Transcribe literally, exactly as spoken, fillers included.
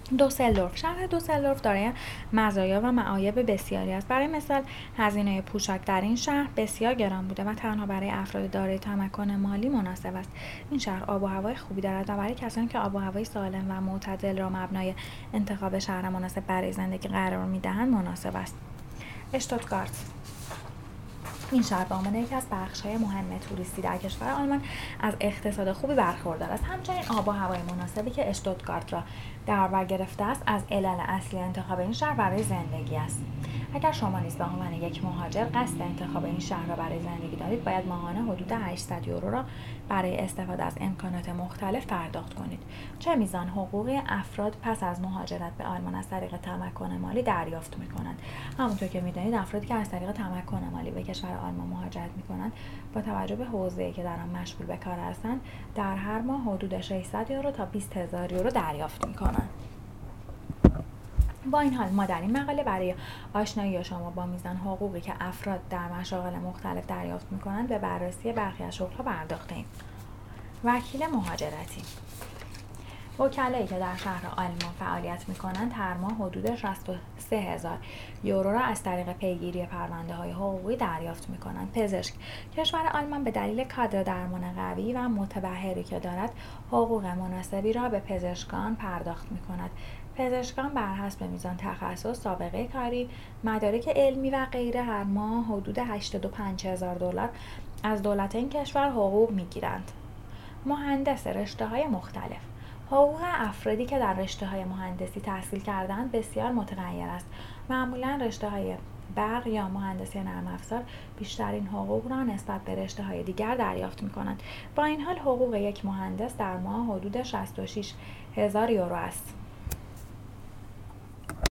دوسلدورف. شهر دوسلدورف دارای مزایا و معایب بسیاری است. برای مثال هزینه پوشاک در این شهر بسیار گران بوده و تنها برای افراد دارای تمکن مالی مناسب است. این شهر آب و هوای خوبی دارد و برای کسانی که آب و هوای سالم و معتدل را مبنای انتخاب شهر مناسب برای زندگی قرار می‌دهند مناسب است. اشتوتگارت. این شهر به عنوان یکی از بخش‌های مهم توریستی در کشور آلمان از اقتصاد خوبی برخوردار است. همچنین آب و هوای مناسبی که اشتوتگارت را در بر گرفته است از علل اصلی انتخاب این شهر برای زندگی است. اگر شما نیز به عنوان یک مهاجر قصد انتخاب این شهر را برای زندگی دارید، باید ماهانه حدود هشتصد یورو را برای استفاده از امکانات مختلف پرداخت کنید. چه میزان حقوقی افراد پس از مهاجرت به آلمان از طریق تمکن مالی دریافت می‌کنند؟ همونطور که می‌دانید افرادی که از طریق تمکن مالی به کشور آلمان مهاجرت می‌کنند با توجه به حوزه‌ای که در آن مشغول به کار هستند در هر ماه حدود ششصد یورو تا بیست هزار یورو دریافت می‌کنند. با این حال ما در این مقاله برای آشنایی شما با میزان حقوقی که افراد در مشاغل مختلف دریافت می‌کنند به بررسی برخی از شغل‌ها پرداخته‌ایم. وکیل مهاجرتی. وکلایی که در شهر آلمان فعالیت می‌کنند هر ماه حدود شصت و سه هزار یورو را از طریق پیگیری پرونده‌های حقوقی دریافت می‌کنند. پزشک. کشور آلمان به دلیل کادر درمان قوی و متبحری که دارد حقوق مناسبی را به پزشکان پرداخت می‌کند. پزشکان بر حسب میزان تخصص، سابقه کاری، مدارک علمی و غیره هر ماه حدود هشتاد و پنج هزار دلار از دولت این کشور حقوق می‌گیرند. مهندس رشته‌های مختلف. حقوق افرادی که در رشته‌های مهندسی تحصیل کردند بسیار متغیر است. معمولاً رشته‌های برق یا مهندسی نرم افزار بیشترین حقوق را نسبت به رشته‌های دیگر دریافت می‌کنند. با این حال حقوق یک مهندس در ماه حدود شصت و شش هزار یورو است.